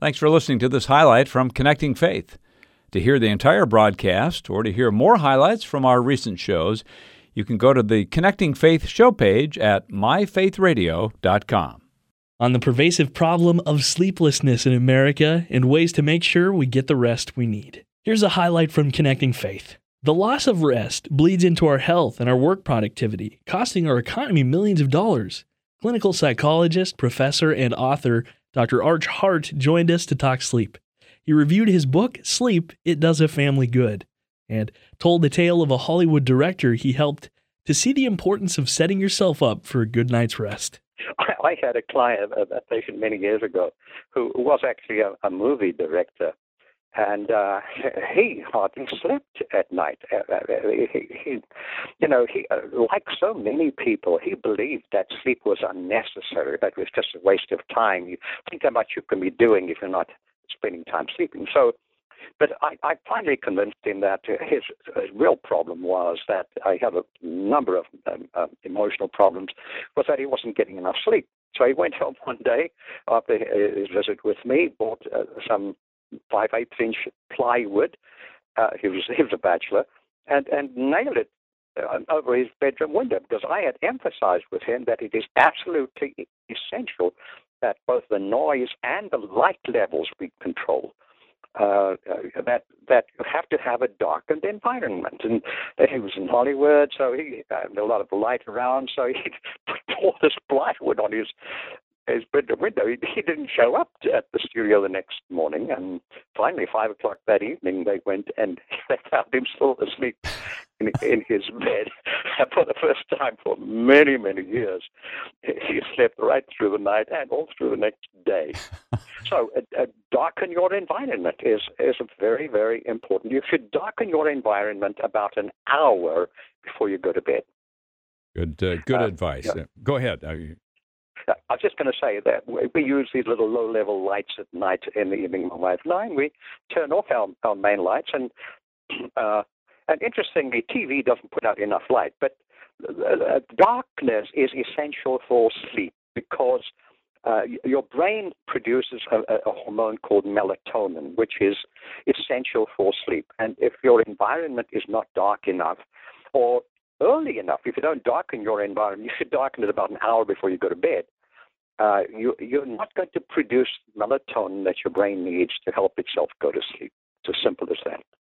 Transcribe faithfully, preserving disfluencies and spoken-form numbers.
Thanks for listening to this highlight from Connecting Faith. To hear the entire broadcast or to hear more highlights from our recent shows, you can go to the Connecting Faith show page at my faith radio dot com. On the pervasive problem of sleeplessness in America and ways to make sure we get the rest we need. Here's a highlight from Connecting Faith. The loss of rest bleeds into our health and our work productivity, costing our economy millions of dollars. Clinical psychologist, professor, and author Doctor Arch Hart joined us to talk sleep. He reviewed his book, Sleep, It Does a Family Good, and told the tale of a Hollywood director he helped to see the importance of setting yourself up for a good night's rest. I had a client, a patient many years ago, who was actually a, a movie director, and uh, he hardly slept at night. Uh, he, he, you know, he, uh, like so many people, he believed that sleep was unnecessary, that it was just a waste of time. You think how much you can be doing if you're not spending time sleeping. So, but I, I finally convinced him that his, his real problem was that I have a number of um, uh, emotional problems, was that he wasn't getting enough sleep. So he went home one day after his visit with me, bought uh, some five-eighths inch plywood. Uh, he was he was a bachelor, and and nailed it uh, over his bedroom window, because I had emphasized with him that it is absolutely essential that both the noise and the light levels be controlled. Uh, uh, that that you have to have a darkened environment, and uh, he was in Hollywood, so he had a lot of light around, so he put all this plywood on his his bedroom window. He, he didn't show up at the studio the next morning, and finally, five o'clock that evening, they went and they found him still asleep in, in his bed. And for the first time for many, many years, he slept right through the night and all through the next day. So, uh, uh, darken your environment is, is very, very important. You should darken your environment about an hour before you go to bed. Good, uh, good uh, advice. Yeah. Go ahead. I was just going to say that we use these little low-level lights at night in the evening. My wife and I, and we turn off our, our main lights. And uh, and interestingly, T V doesn't put out enough light. But uh, darkness is essential for sleep, because uh, your brain produces a, a hormone called melatonin, which is essential for sleep. And if your environment is not dark enough, or early enough, if you don't darken your environment, you should darken it about an hour before you go to bed. Uh, you, you're not going to produce melatonin that your brain needs to help itself go to sleep. It's as simple as that.